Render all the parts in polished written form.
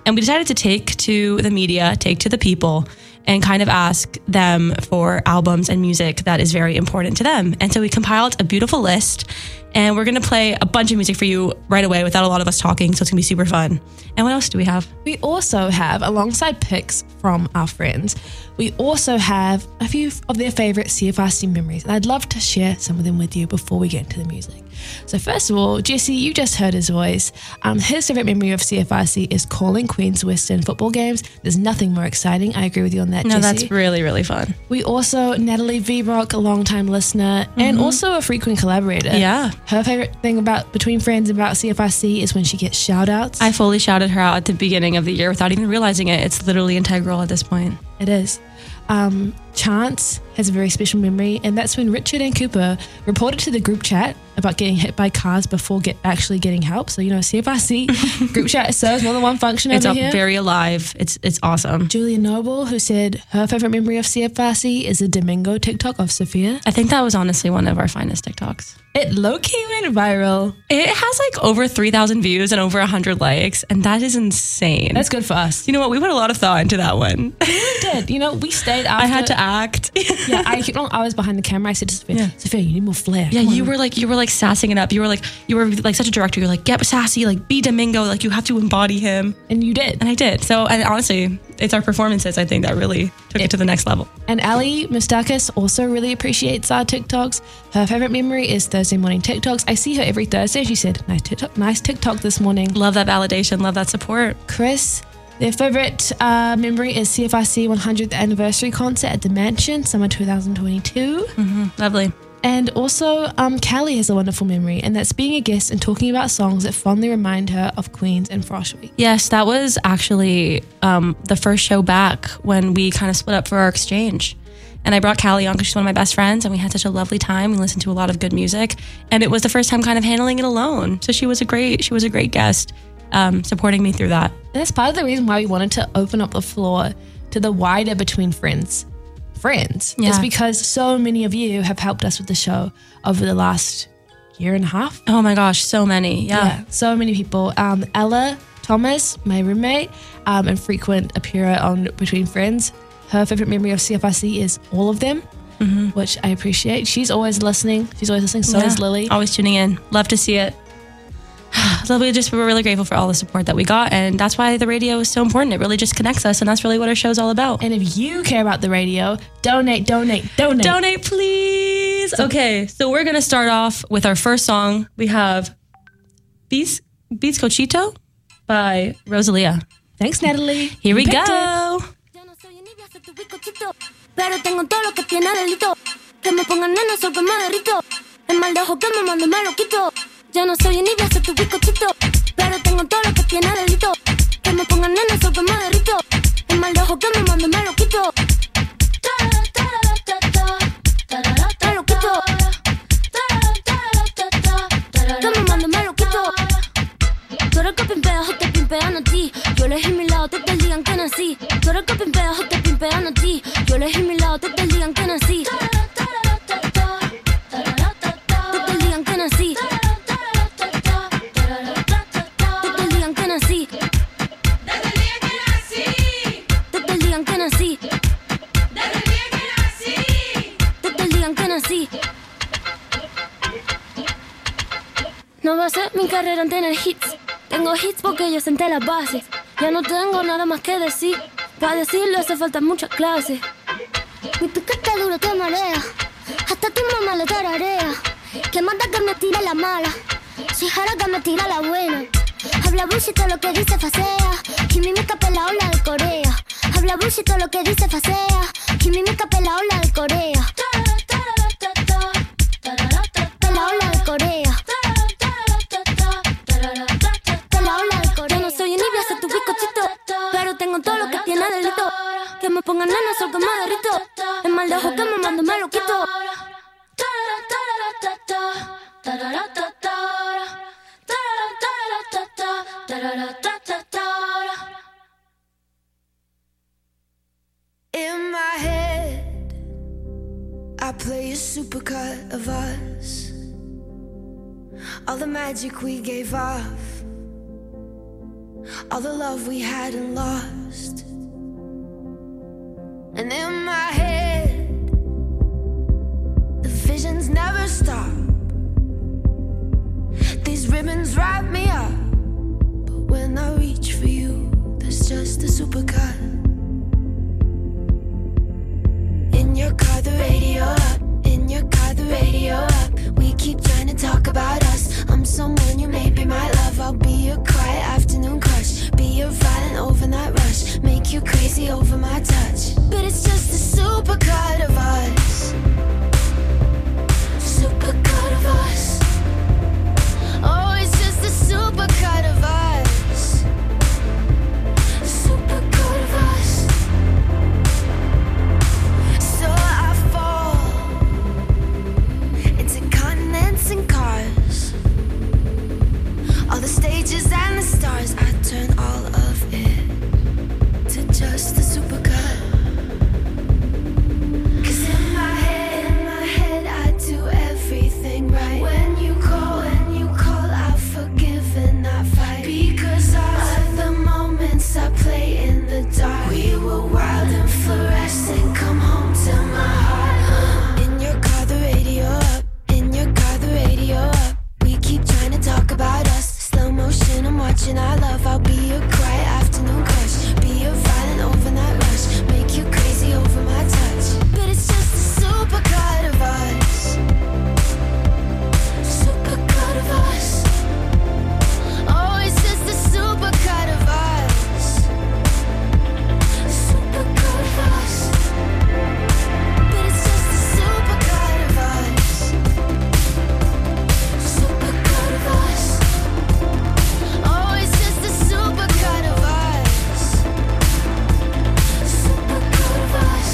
And we decided to take to the media, take to the people, and kind of ask them for albums and music that is very important to them. And so we compiled a beautiful list, and we're going to play a bunch of music for you right away without a lot of us talking, so it's going to be super fun. And what else do we have? We also have, alongside picks from our friends, we also have a few of their favorite CFRC memories, and I'd love to share some of them with you before we get into the music. So first of all, Jesse, you just heard his voice. His favorite memory of CFRC is calling Queen's Western football games. There's nothing more exciting. I agree with you on that, Jesse. No, that's really, really fun. We also, Natalie Vbrock, a longtime listener and also a frequent collaborator. Yeah. Her favorite thing about Between Friends about CFRC is when she gets shout outs. I fully shouted her out at the beginning of the year without even realizing it. It's literally integral at this point. It is. Chance has a very special memory, and that's when Richard and Cooper reported to the group chat about getting hit by cars before actually getting help. So, CFRC group chat serves more than one function over here. It's very alive. It's awesome. Julia Noble, who said her favorite memory of CFRC is the Domingo TikTok of Sophia. I think that was honestly one of our finest TikToks. It low-key went viral. It has over 3,000 views and over 100 likes, and that is insane. That's good for us. You know what? We put a lot of thought into that one. We did. We stayed after. I had to act. Yeah, I was behind the camera. I said to Sophia, Sophia, you need more flair. Yeah, you were sassing it up. You were such a director. You're like, get sassy, be Domingo. You have to embody him. And you did. And I did. So, and honestly, it's our performances, I think, that really took it to the next level. And Ali Mustakis also really appreciates our TikToks. Her favorite memory is Thursday morning TikToks. I see her every Thursday. She said, nice TikTok this morning. Love that validation. Love that support. Chris, their favorite memory is CFRC 100th anniversary concert at the Mansion, summer 2022. Lovely. And also, Callie has a wonderful memory, and that's being a guest and talking about songs that fondly remind her of Queens and Frosh Week. Yes, that was actually the first show back when we kind of split up for our exchange. And I brought Callie on because she's one of my best friends, and we had such a lovely time. We listened to a lot of good music, and it was the first time kind of handling it alone. So she was a great guest, supporting me through that. And that's part of the reason why we wanted to open up the floor to the wider Between Friends. Yeah. It's because so many of you have helped us with the show over the last year and a half. Oh my gosh, so many. Yeah, so many people. Ella Thomas, my roommate, and frequent appearer on Between Friends. Her favorite memory of CFRC is all of them, which I appreciate. She's always listening. So is Lily. Always tuning in. Love to see it. We're really grateful for all the support that we got, and that's why the radio is so important. It really just connects us, and that's really what our show's all about. And if you care about the radio, donate. Donate, please. Okay, so we're gonna start off with our first song. We have Bizcochito by Rosalia. Thanks, Natalie. Here we go. Pero tengo todo lo que tiene delito. Que me pongan nena, sol que me derrito. El mal de ojo que me mando me lo quito. Ya no soy envidia, soy tu bizcochito. Pero tengo todo lo que tiene delito. Que me pongan nena, sol que me derrito. El mal de ojo que me mando me lo quito. Me lo quito. Que me mando me lo quito. Tú eres que pimpeas o te pimpean a ti. Yo elegí mi lado desde el día en que nací. Tú eres que pimpeas o te pimpean a ti. Yo elegí mi lado desde el día en que nací. Desde el día en que nací. Desde el día en que nací. Desde el día en que nací. Desde el día en que nací. No va a ser mi carrera en tener hits. Tengo hits porque yo senté las bases. Ya no tengo nada más que decir. Para decirlo hace falta muchas clases. Mi piquete duro te marea. Hasta tu mamá lo tararea. Que manda que me tira la mala. Si jara que me tira la buena. Habla bullshit todo lo que dice facea. Y mi mica pela ola de Corea. Habla bullshit todo lo que dice facea. Y mi mica pela ola de Corea. Pela ola de Corea. Yo no soy envidia, soy tu bizcochito. Pero tengo todo lo que tiene delito. Que me pongan nena, sol que me derrito. El mal de ojo que me mando me lo quito. In my head, I play a supercut of us. All the magic we gave off. all the love we hadn't lost. And in my head, the visions never stop. These ribbons wrap me up, but when I reach for you, there's just a supercut. In your car, the radio up. In your car, the radio up. We keep trying to talk about us. I'm someone you may be my love. I'll be your quiet afternoon crush. Be your violent overnight rush. Make you crazy over my touch. But it's just a supercut of us. Supercut of us. Oh, it's just a supercut of us. Supercut of us. So I fall into continents and cars, all the stages and the stars. I turn all of it to just a supercut. 'Cause in my head I do everything right. When you call, I forgive and I fight. Because of the moments I play in the dark. We were wild and fluorescent. Come home to my heart. In your car, the radio up. In your car, the radio up. We keep trying to talk about us. Slow motion, I'm watching our love. I'll be your quiet afternoon crush. Be your violent overnight rush. Make you crazy over my touch. But it's just a supercut of us. Supercut of us. Oh, it's just a supercut of us. Supercut of us. But it's just a supercut of us. Supercut of us. Oh, it's just a supercut of us. Supercut of us.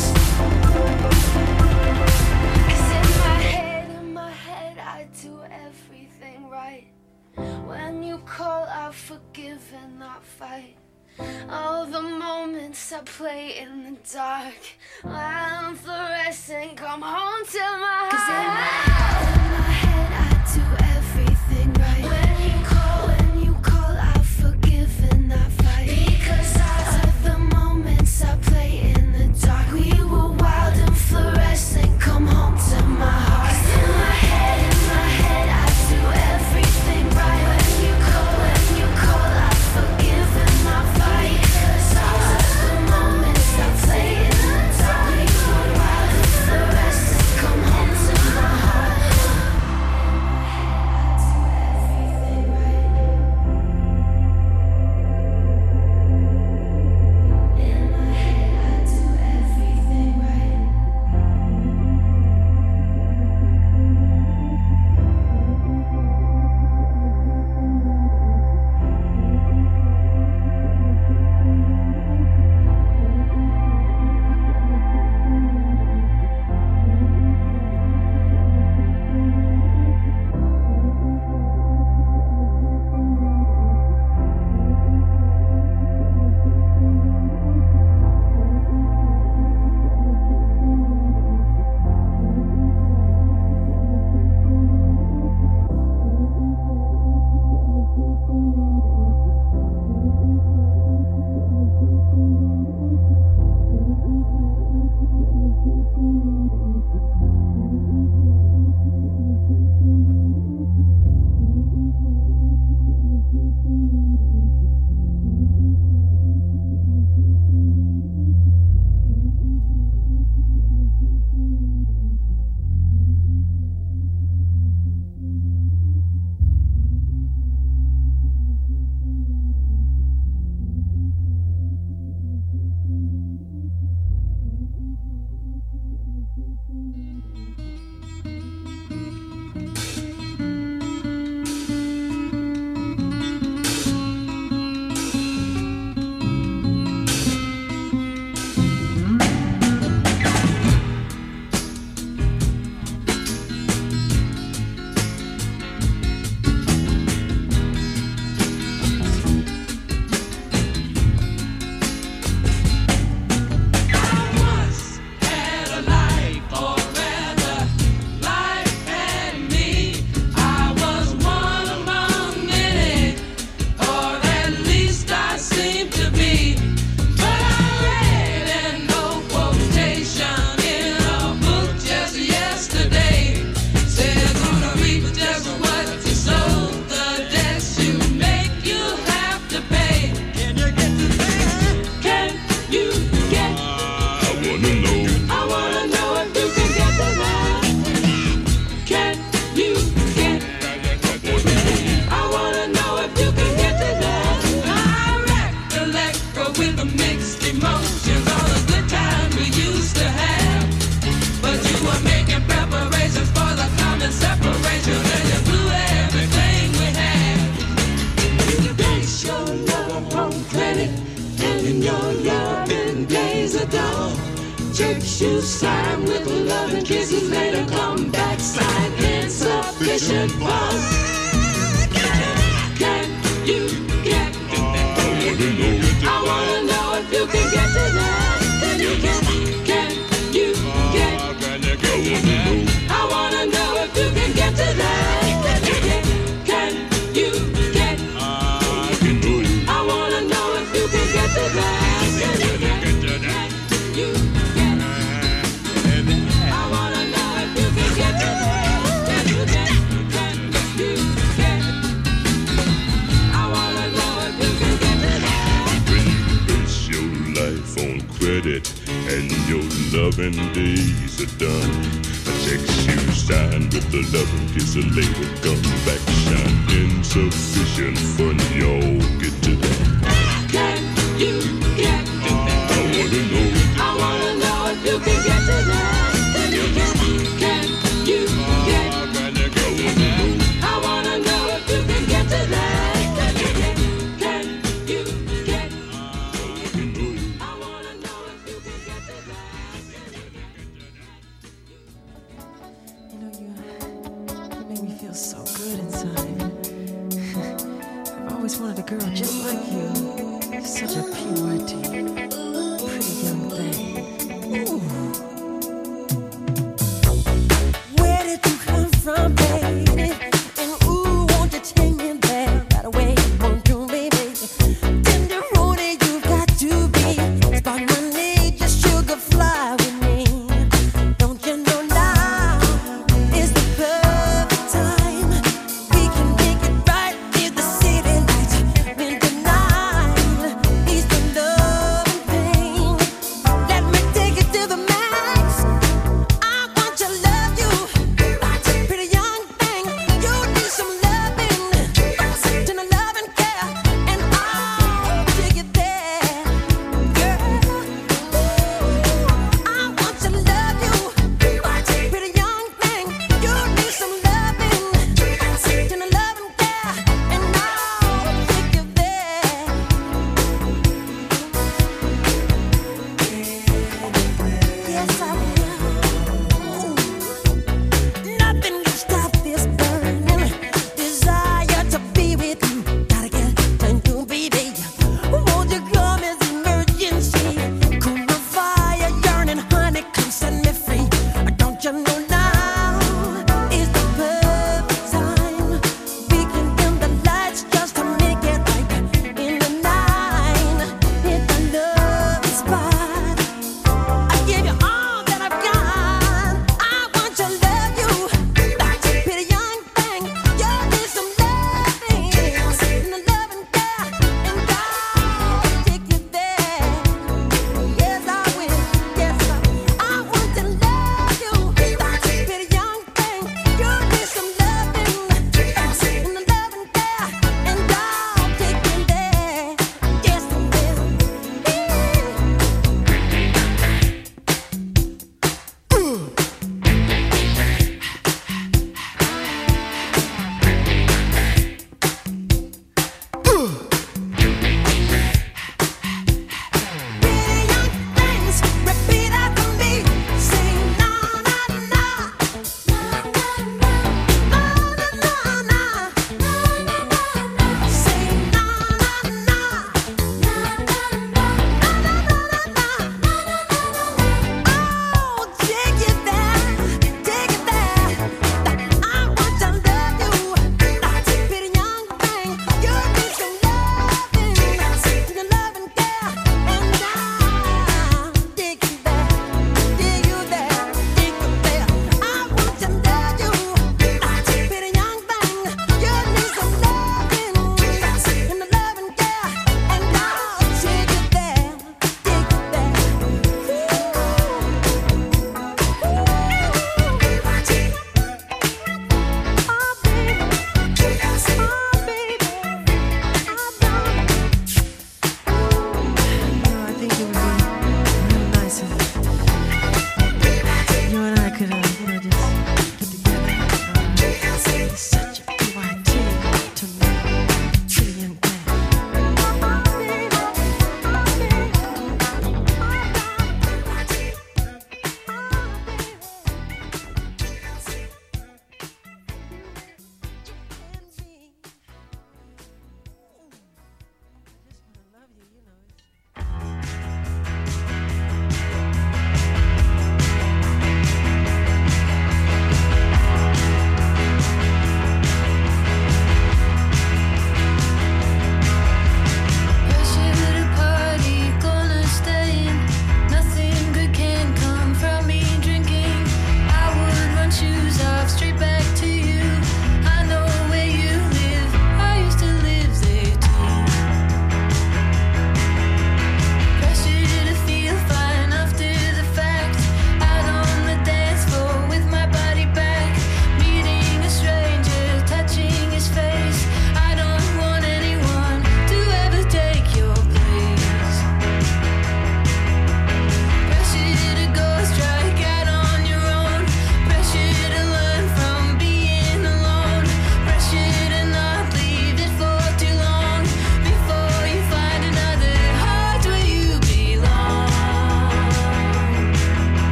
'Cause in my head, I do everything right. When you call, I forgive and not fight. All the moments I play in the dark, I'm fluorescent. Come home to my heart. 'Cause in my head, I do everything right. When you call, I forgive and not fight. Because of the moments I play in the dark, we were wild and fluorescent. Come home to my heart. 'Cause in my head, I do everything right. When you call, I forgive and not fight. Because of the moments I play in the dark, we were wild and fluorescent. Come home to my heart. with the mixed emotions, all the good times we used to have. But you were making preparations for the common separation, and you blew everything we had. You base your love on credit, and in your loving days are done. Church shoes sign with love and kisses, later come back sign insufficient funds. Can you get to that? I wanna know if you can get to that. Can you get? Can you get? I wanna know if you can get to that. Can you get? Can you get? I wanna know if you can get to that. Can you get? Can you get? I wanna know if you can get to that. Can you get? Can you get? I wanna know if you can get to that. When you base your life on credit and your loving days are done, a check you sign with the loving kiss a later come back shine insufficient fun, y'all get to that. Can you get to that? I wanna know. I wanna know if you can get to that. Can you get? Can you get? I wanna know if you can get to that. Can you get? Can you get? I wanna know if you can get to that. You know, you make me feel so good inside. I've always wanted a girl just like you. Such a purity, pretty young thing. Ooh. Where did you come from, baby? And ooh, won't you take me there right away? Won't you, baby? Tenderoni, you got to be. Spark my need, just sugar fly with me. Don't you know now is the perfect time? We can make it right if the city lights been denied. He's the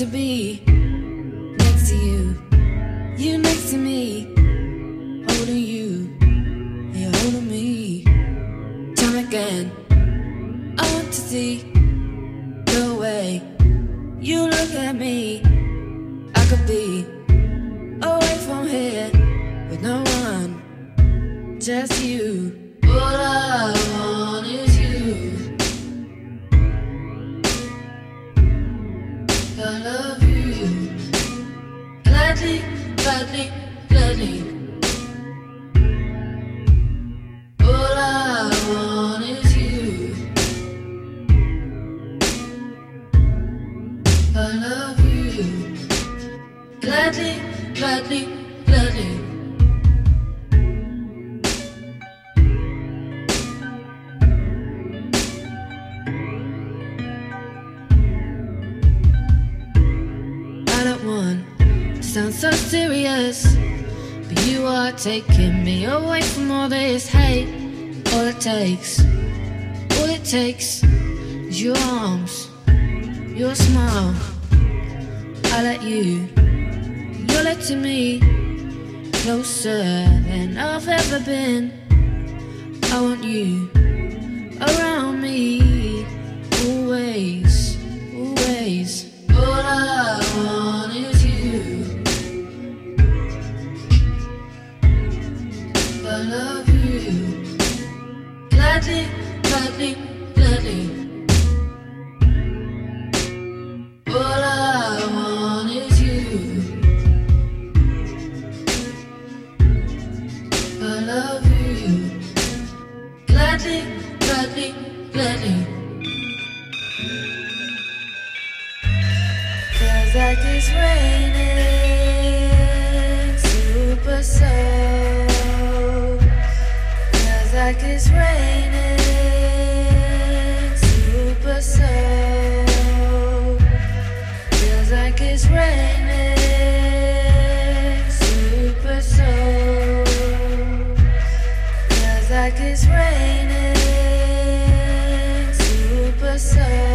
to be next to you, you next to me, holding you, and you're holding me. Time again, I want to see the way you look at me. I could be away from here with no one, just you. All I want is you. I love you. Gladly, gladly, gladly. All I want is you. I love you. Gladly, gladly, gladly. I don't want to sound so serious, but you are taking me away from all this hate. All it takes is your arms, your smile. I let you, you're letting me closer than I've ever been. I want you around me, always, always. All I want is you. I love you. Gladly, gladly, gladly. All I want is you. I love you. Gladly, gladly, gladly. Feels like it's raining, super soul. Feels like it's raining, super soul. Feels like it's raining, super soul. Feels like it's raining, super soul.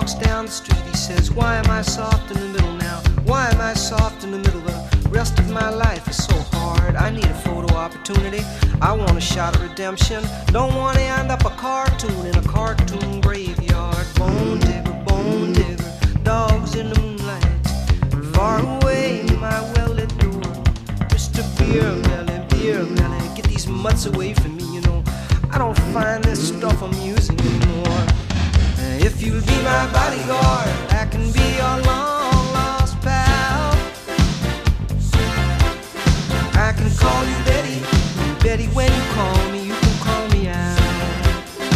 walks down the street, he says, why am I soft in the middle now? Why am I soft in the middle? The rest of my life is so hard. I need a photo opportunity. I want a shot of redemption. Don't want to end up a cartoon in a cartoon graveyard. Bone digger, dogs in the moonlight. Far away, my well-lit door. Mr. Beer Melly, get these mutts away from me, you know. I don't find this stuff amusing anymore. If you'll be my bodyguard, I can be your long-lost pal. I can call you Betty, and Betty, when you call me, you can call me out.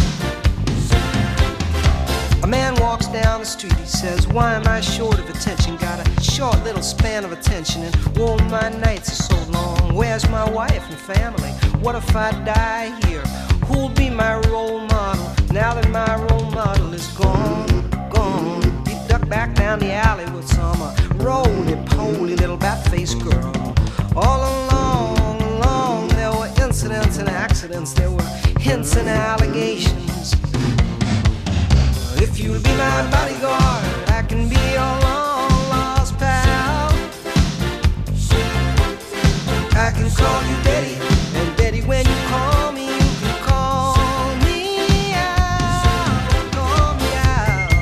A man walks down the street, he says, why am I short of attention? Got a short little span of attention, and oh, my nights are so long. Where's my wife and family? What if I die here? Who'll be my role model now that my role model is gone? He ducked back down the alley with some roly-poly little bat-faced girl. All along, there were incidents and accidents. There were hints and allegations. If you'll be my bodyguard, I can be your long-lost pal. I can call you Betty, and Betty, when you call me, you can call me out, call me out.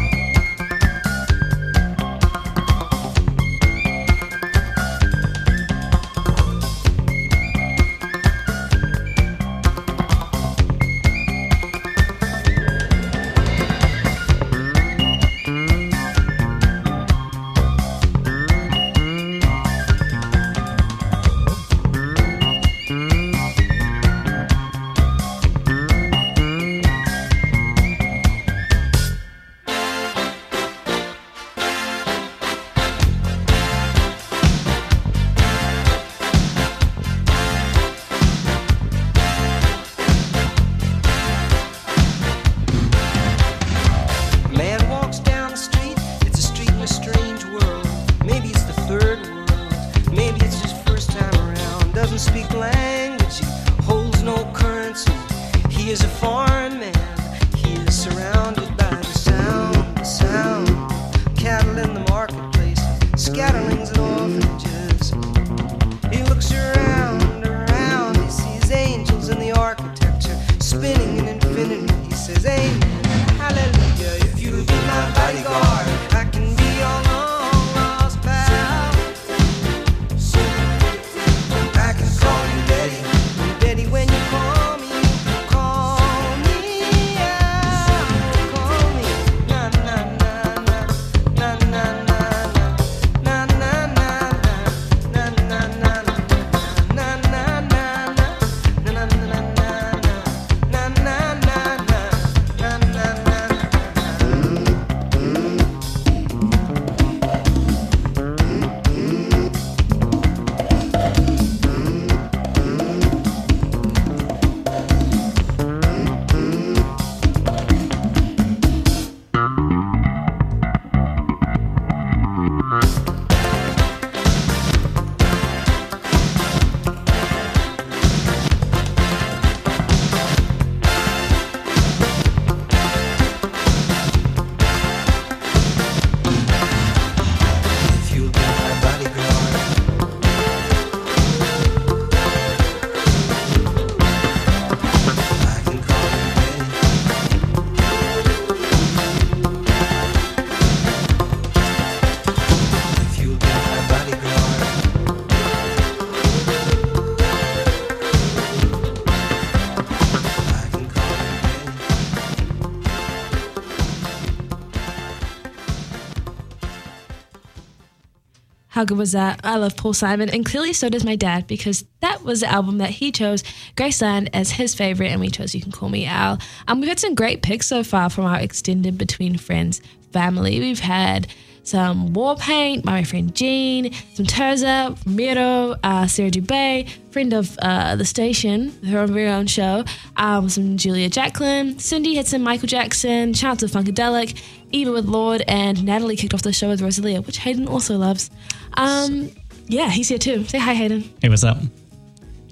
How good was that? I love Paul Simon, and clearly so does my dad, because that was the album that he chose, Graceland, as his favorite, and we chose You Can Call Me Al. We've had some great picks so far from our extended Between Friends family. We've had some Warpaint by my friend Jean, some Terza, Miro, Sarah Dubé, friend of the station, her very own show, some Julia Jacqueline, Cindy had some Michael Jackson, shout out to Funkadelic, Eva with Lord, and Natalie kicked off the show with Rosalia, which Hayden also loves. Yeah, he's here too. Say hi, Hayden. Hey, what's up?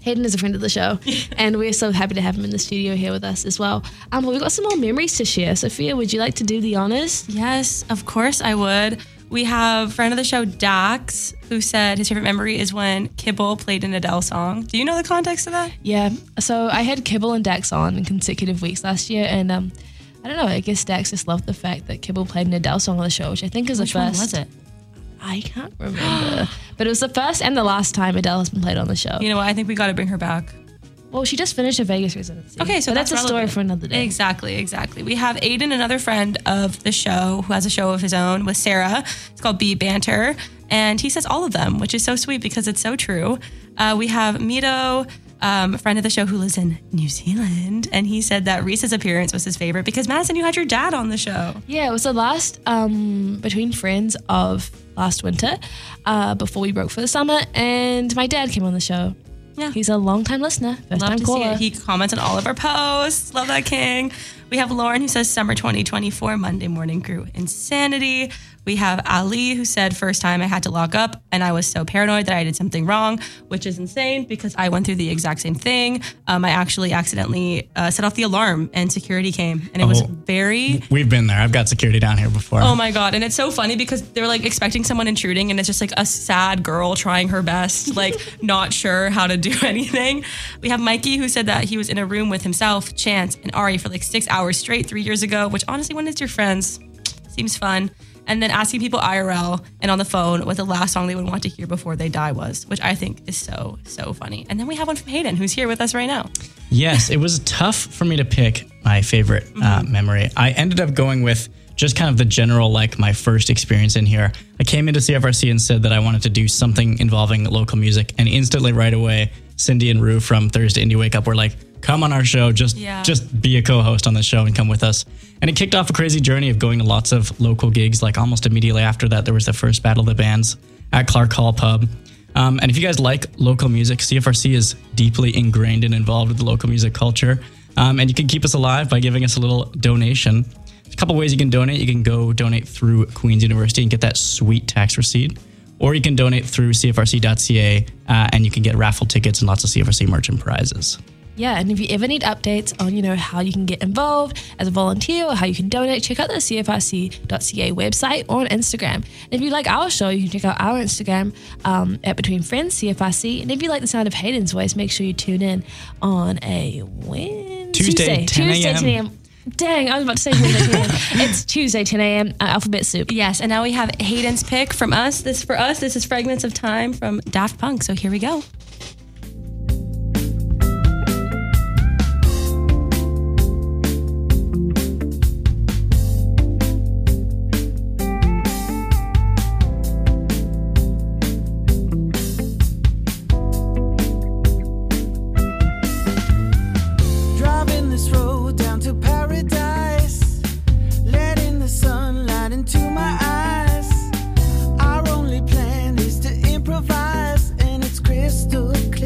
Hayden is a friend of the show, and we're so happy to have him in the studio here with us as well. But we've got some more memories to share. Sophia, would you like to do the honors? Yes, of course I would. We have friend of the show, Dax, who said his favorite memory is when Kibble played an Adele song. Do you know the context of that? Yeah, so I had Kibble and Dax on in consecutive weeks last year, and I don't know, I guess Dax just loved the fact that Kibble played an Adele song on the show, which I think is Which the one first. was it? I can't remember. But it was the first and the last time Adele has been played on the show. You know what? I think we got to bring her back. Well, she just finished a Vegas residency. Okay, so but that's a story relevant. for another day. Exactly. We have Aiden, another friend of the show, who has a show of his own with Sarah. It's called Beat Banter. And he says all of them, which is so sweet because it's so true. We have Mito, a friend of the show who lives in New Zealand. And he said that Reese's appearance was his favorite because, Madison, you had your dad on the show. Yeah, it was the last Between Friends of last winter before we broke for the summer. And my dad came on the show. Yeah. He's a long-time listener, Love first-time to see caller. it. He comments on all of our posts. Love that king. We have Lauren who says summer 2024 Monday morning crew insanity. We have Ali who said first time I had to lock up and I was so paranoid that I did something wrong, which is insane because I went through the exact same thing. I actually accidentally set off the alarm and security came and it was very... We've been there. I've got security down here before. Oh my God. And it's so funny because they're like expecting someone intruding and it's just like a sad girl trying her best, like not sure how to do anything. We have Mikey who said that he was in a room with himself, Chance, and Ari for like 6 hours straight 3 years ago, which honestly, when it's your friends, seems fun. And then asking people IRL and on the phone what the last song they would want to hear before they die was, which I think is so, so funny. And then we have one from Hayden who's here with us right now. Yes, it was tough for me to pick my favorite memory. I ended up going with just kind of the general, like my first experience in here. I came into CFRC and said that I wanted to do something involving local music. And instantly right away, Cindy and Rue from Thursday Indie Wake Up were like, come on our show, just be a co-host on the show and come with us. And it kicked off a crazy journey of going to lots of local gigs. Like almost immediately after that, there was the first Battle of the Bands at Clark Hall Pub. And if you guys like local music, CFRC is deeply ingrained and involved with the local music culture. And you can keep us alive by giving us a little donation. There's a couple ways you can donate. You can go donate through Queen's University and get that sweet tax receipt. Or you can donate through CFRC.ca and you can get raffle tickets and lots of CFRC merch and prizes. Yeah, and if you ever need updates on, how you can get involved as a volunteer or how you can donate, check out the CFRC.ca website or on Instagram. And if you like our show, you can check out our Instagram at Between Friends, CFRC. And if you like the sound of Hayden's voice, make sure you tune in on a Tuesday, 10 a.m. Dang, I was about to say Tuesday, 10 a.m. It's Tuesday, 10 a.m. Alphabet Soup. Yes, and now we have Hayden's pick from us. This is Fragments of Time from Daft Punk. So here we go. Driving this road down to paradise, letting the sunlight into my eyes. Our only plan is to improvise, and it's crystal clear.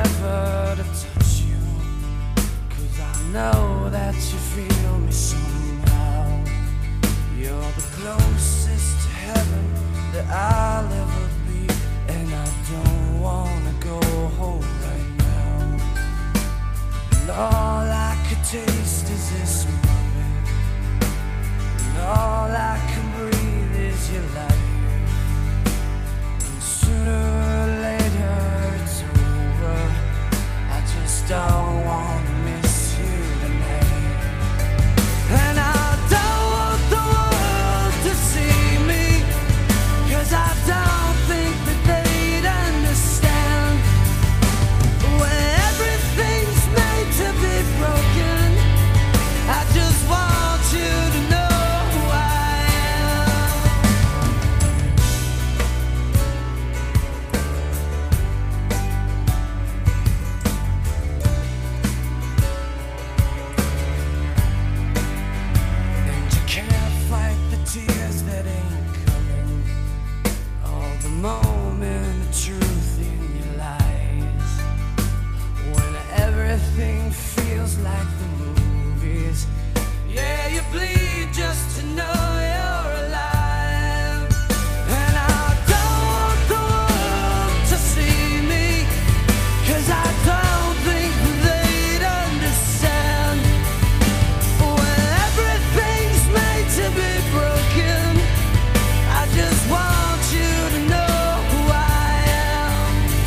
never to touch you, 'cause I know that you feel me somehow. You're the closest to heaven that I'll ever be, and I don't wanna go home right now. And all I could taste is this moment, and all I can breathe is your light. And sooner or later it's over. I just don't wanna miss you tonight. And I don't want the world to see me, 'cause I don't think that they'd understand. When everything's made to be broken, I just want you to know who I am. And you can't fight the tears that ain't coming, all the moment of truth in your lies. When everything feels like the movies, yeah, you bleed just to know you're alive. And I don't want the world to see me, 'cause I don't think they'd understand. When everything's made to be broken, I just want you to know who I am.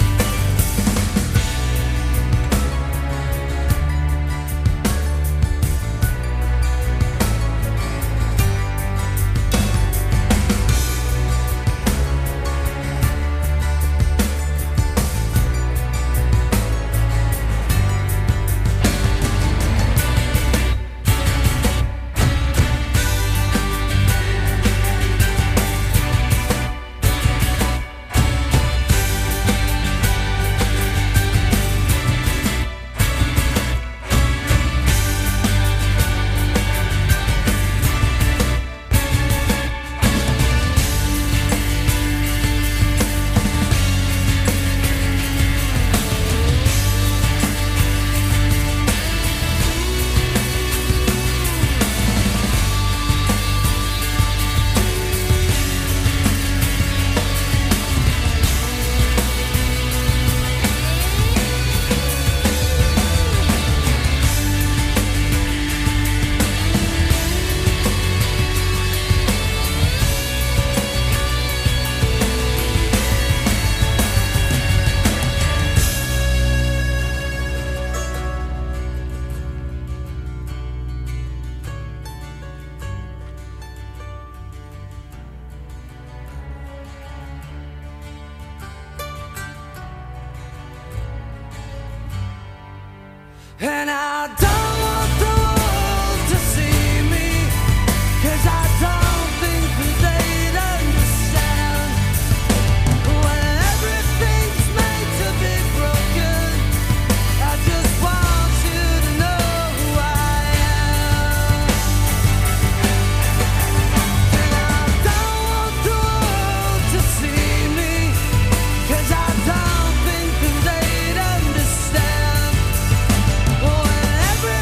And I don't want the world to see me, 'cause I don't think that they'd understand. When everything's made to be broken, I just want you to know who I am. And I don't want the world to see me, 'cause I don't think that they'd understand. When every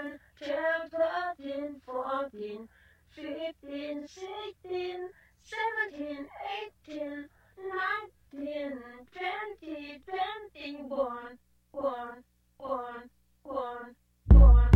12, 13, 14, 15, 16, 17, 18, 19, 20, 21, 1, 1, 1, 1.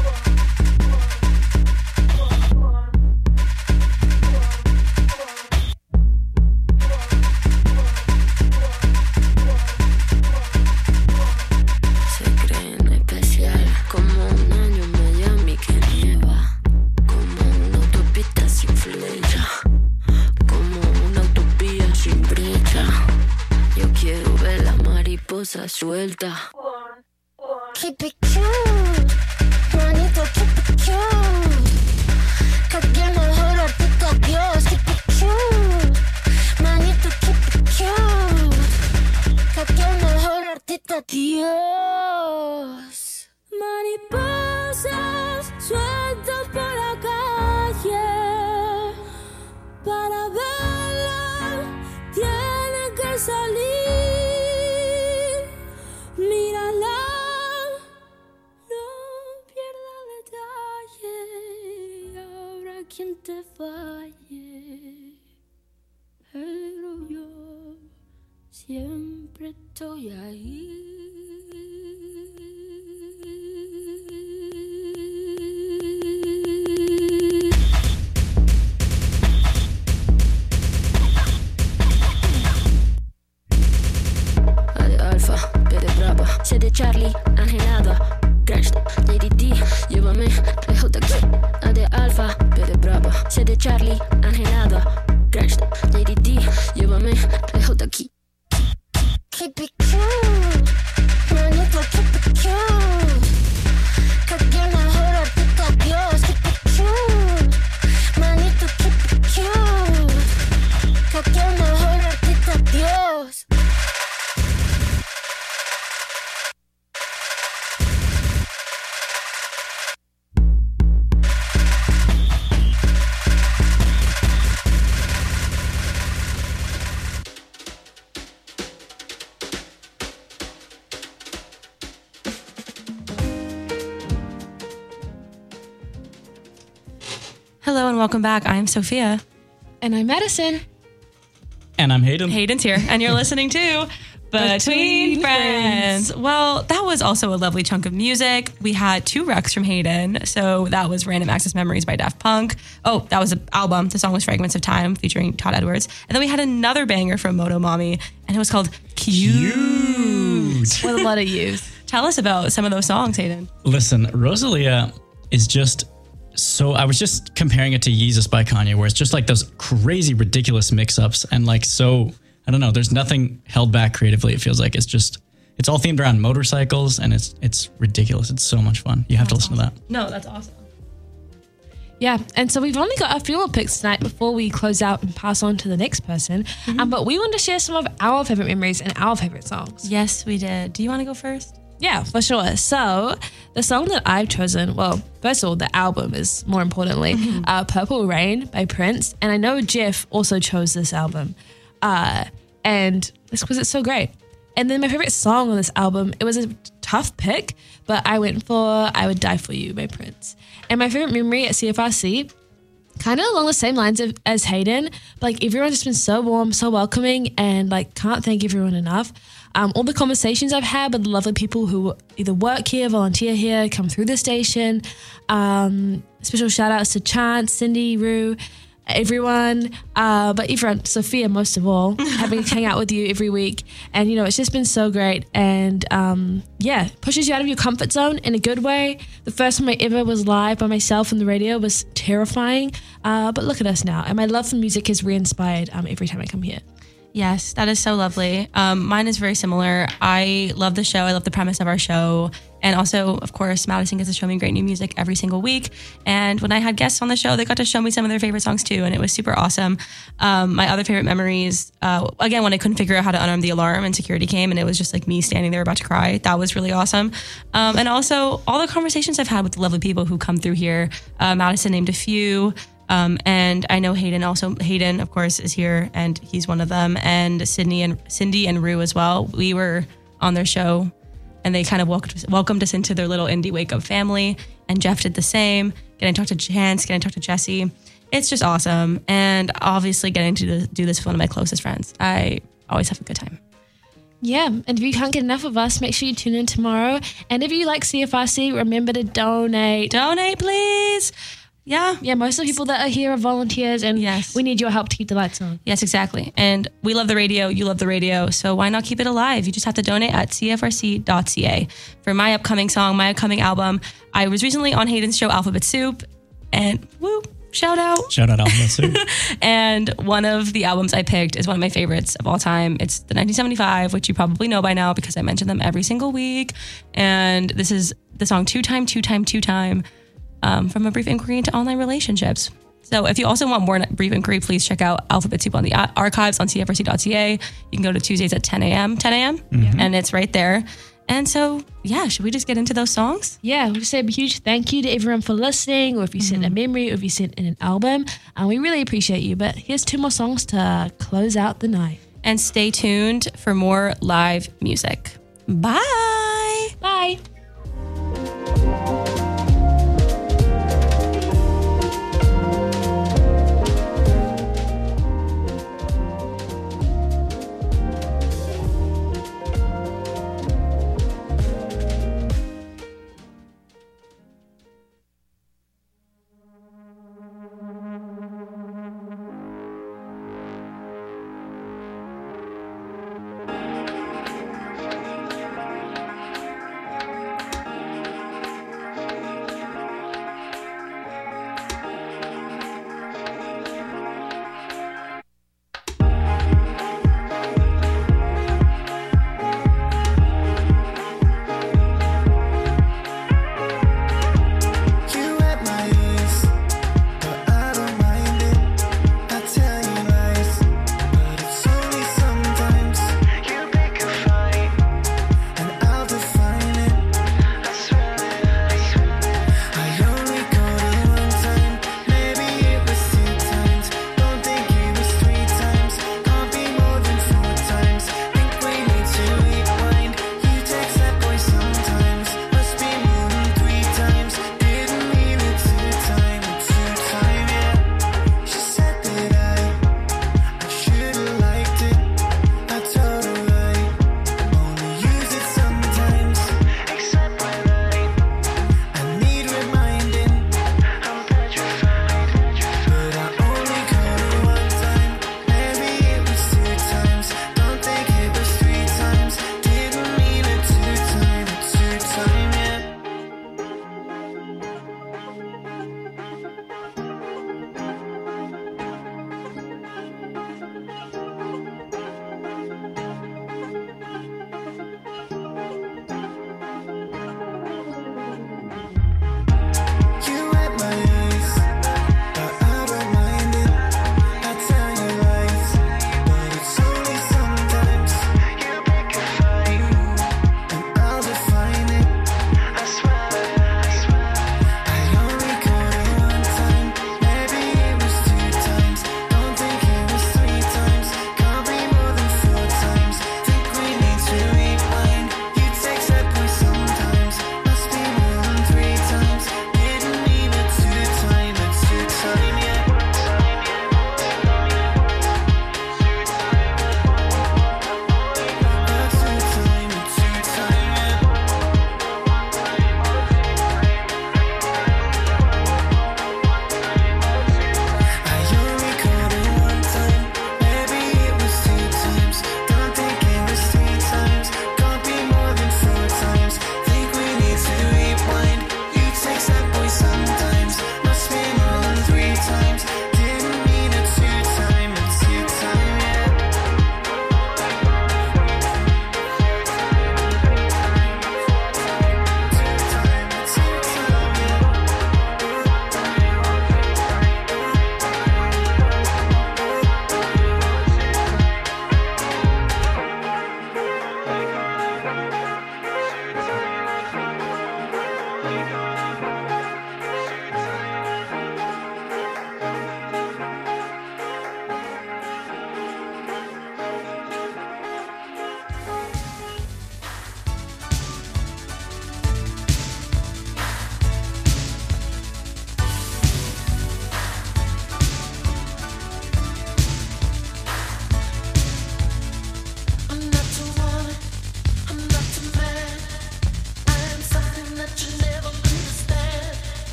Se creen especial, como un año en Miami que nieva, como una autopista sin flecha, como una utopía sin brecha. Yo quiero ver la mariposa suelta. Keep it cute, manito, keep it cute. Que aquel mejor artista Dios. Keep it cute, manito, keep it cute. Que aquel mejor artista Dios. Mariposas sueltas por la calle. Para verla tiene que salir. Mírala, no pierda detalle. Habrá quien te falle, pero yo siempre estoy ahí. A de Alfa, B de Brava, C de Charlie, Angelada, Crash, Lady D, llévame lejos de aquí. A de Alfa, B de Brava, C de Charlie, Angelada, Crash, Lady D, llévame lejos de aquí. Keep it cute, manito, keep it cute. Que aquel mejor artista Dios. Keep it cute, manito, keep it cute. Que aquel mejor artista Dios. Hello and welcome back. I'm Sophia. And I'm Madison. And I'm Hayden. Hayden's here, and you're listening to Between Friends. Well, that was also a lovely chunk of music. We had 2 recs from Hayden. So that was Random Access Memories by Daft Punk. Oh, that was an album. The song was Fragments of Time featuring Todd Edwards. And then we had another banger from Moto Mommy, and it was called Cute. With a lot of U's. Tell us about some of those songs, Hayden. Listen, Rosalia is just so, I was just comparing it to Yeezus by Kanye, where it's just like those crazy, ridiculous mix-ups and like so, I don't know, there's nothing held back creatively. It feels like it's all themed around motorcycles and it's ridiculous. It's so much fun. You have to listen to that. No, that's awesome. Yeah, and so we've only got a few more picks tonight before we close out and pass on to the next person. But we want to share some of our favorite memories and our favorite songs. Yes, we did. Do you want to go first? Yeah, for sure. So the song that I've chosen, well, first of all, the album is more importantly, Purple Rain by Prince. And I know Jeff also chose this album. And it's because it's so great. And then my favorite song on this album, it was a tough pick, but I went for I Would Die For You by Prince. And my favorite memory at CFRC, kind of along the same lines as Hayden, like everyone's just been so warm, so welcoming, and like can't thank everyone enough. All the conversations I've had with the lovely people who either work here, volunteer here, come through the station. Special shout outs to Chance, Cindy, Rue, everyone, but everyone, Sophia most of all, having to hang out with you every week. And, you know, it's just been so great. And yeah, pushes you out of your comfort zone in a good way. The first time I ever was live by myself on the radio was terrifying. But look at us now. And my love for music is re-inspired every time I come here. Yes, that is so lovely. Mine is very similar. I love the show. I love the premise of our show. And also, of course, Madison gets to show me great new music every single week. And when I had guests on the show, they got to show me some of their favorite songs too. And it was super awesome. My other favorite memories, again, when I couldn't figure out how to unarm the alarm and security came and it was just like me standing there about to cry. That was really awesome. And also all the conversations I've had with the lovely people who come through here. Madison named a few. And I know Hayden, of course, is here and he's one of them. And Cindy and Rue as well. We were on their show and they kind of welcomed us into their little indie wake up family. and Jeff did the same. Getting to talk to Chance, getting to talk to Jesse. It's just awesome. And obviously getting to do this with one of my closest friends. I always have a good time. Yeah, and if you can't get enough of us, make sure you tune in tomorrow. And if you like CFRC, remember to donate. Donate, please. Yeah, most of the people that are here are volunteers, and we need your help to keep the lights on. Yes, exactly. And we love the radio. You love the radio. So why not keep it alive? You just have to donate at cfrc.ca. For my upcoming song, my upcoming album, I was recently on Hayden's show, Alphabet Soup, and shout out. Shout out Alphabet Soup. And one of the albums I picked is one of my favorites of all time. It's the 1975, which you probably know by now because I mention them every single week. And this is the song Two Time, from A Brief Inquiry into Online Relationships. So if you also want more Brief Inquiry, please check out Alphabet Soup on the archives on cfrc.ca. You can go to Tuesdays at 10 a.m., and it's right there. And so, should we just get into those songs? Yeah, we say a huge thank you to everyone for listening, or if you sent a memory, or if you sent in an album. And we really appreciate you. But here's 2 more songs to close out the night. And stay tuned for more live music. Bye. Bye.